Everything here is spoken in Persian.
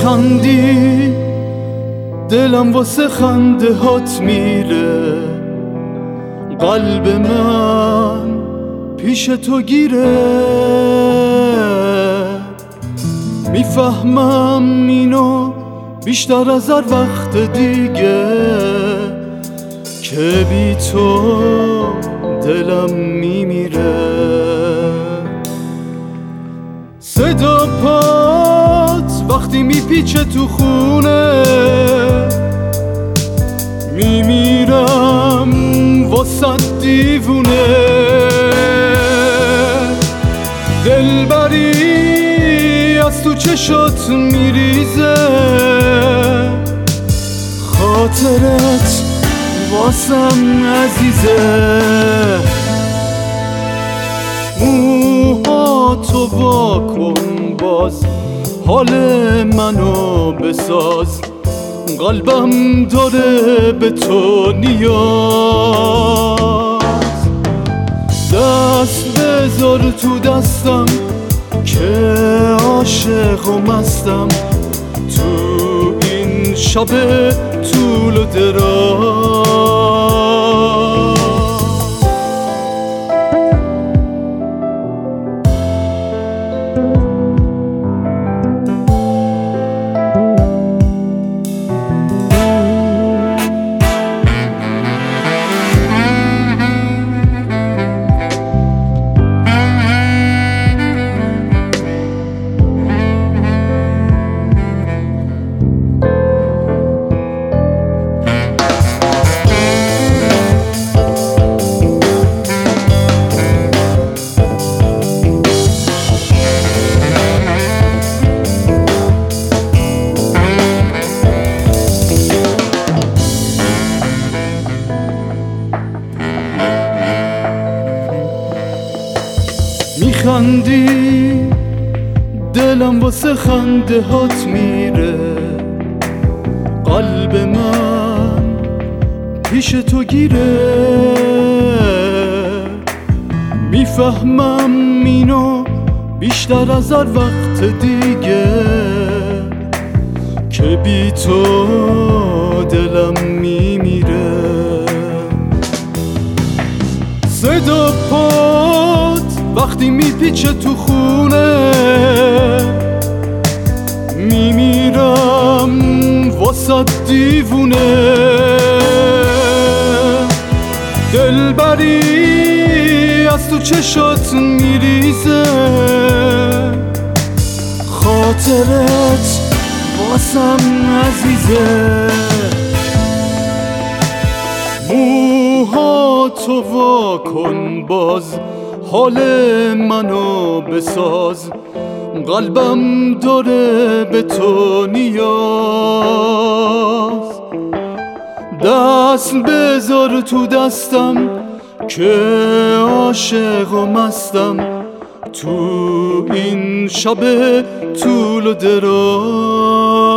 میخندی دلم واسه خنده هات میره، قلب من پیش تو گیره. میفهمم اینو بیشتر از هر وقت دیگه که بی تو دلم میمیره. صدا پات وقتی میپیچه تو خونه، میمیرم واسه دیوونه. دلبری از تو چشات میریزه، خاطرت واسم عزیزه. موهاتو واکن باز، حال منو بساز، قلبم داره به تو نیاز. دست بذار تو دستم که عاشق و مستم، تو این شب طول و دراز. میخندی دلم واسه خنده هات میره، قلب من پیش تو گیره. میفهمم اینو بیشتر از هر وقت دیگه که بی تو دلم میمیره. صدا پات وقتی میپیچه تو خونه، میمیرم واسه دیوونه. دلبری از تو چشات میریزه، خاطرت واسم عزیزه. موهاتو واکن باز، حال منو بساز، قلبم داره به تو نیاز. دست بذار تو دستم که عاشق و مستم، تو این شب طول و دراز.